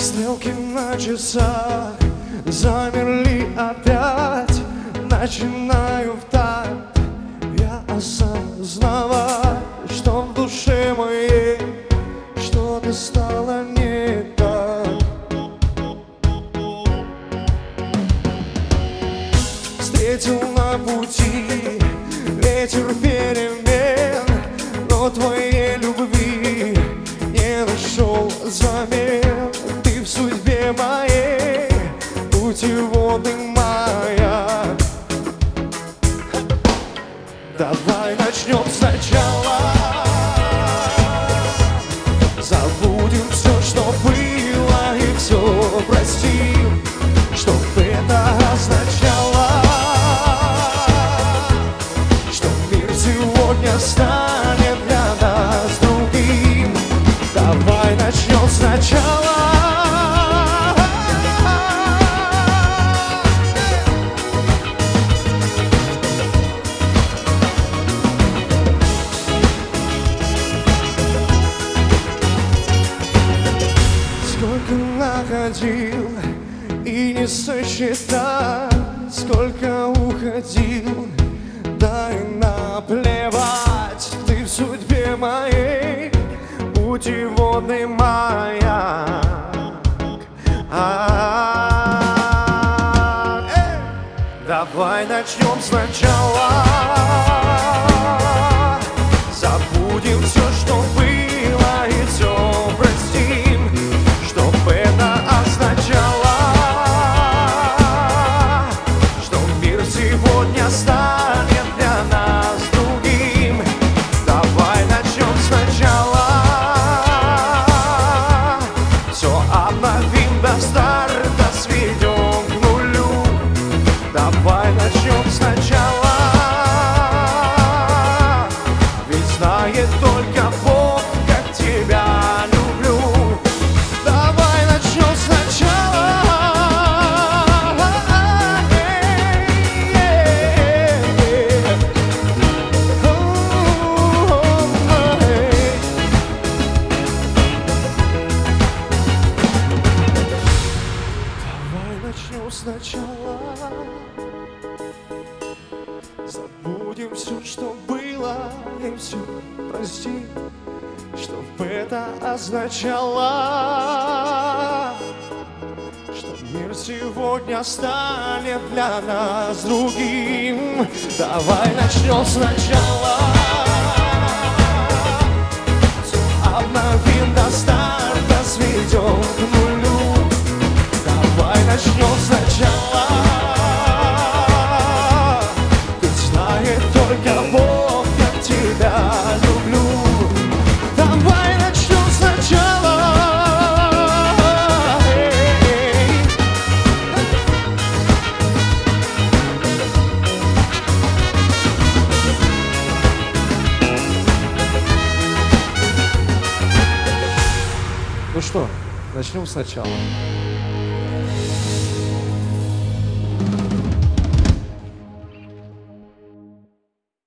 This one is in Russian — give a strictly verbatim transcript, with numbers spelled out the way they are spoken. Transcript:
Стрелки на часах замерли опять. Начинаю в такт я осознавать, что в душе моей что-то стало не так. Встретил на пути ветер перемен, но твоей любви не нашел замен. Ты в судьбе моей путеводный маяк. Давай начнем сначала, забудем все, что было, и все простим, чтоб это означало, что мир сегодня станет для нас другим. Давай начнем сначала. Сколько находил и не сосчитать, сколько уходил, да и наплевать. Ты в судьбе моей путеводный маяк. А-а-а. Эй! Давай начнем сначала, забудем все, что было, и все простим, чтоб это означало, что мир сегодня станет для нас другим. Давай начнем сначала, все обновим, до старта сведем к нулю. Давай начнем сначала, ведь знает только Бог, как тебя люблю. Давай начнем сначала. Давай начнем сначала, забудем все, что было, и все прости, чтоб это означало, что мир сегодня станет для нас другим. Давай начнем сначала, все обновим, до старта сведем к нулю. Давай начнем сначала, ведь знает только Бог, как тебя люблю. Давай начнем сначала. Ну что, начнем сначала.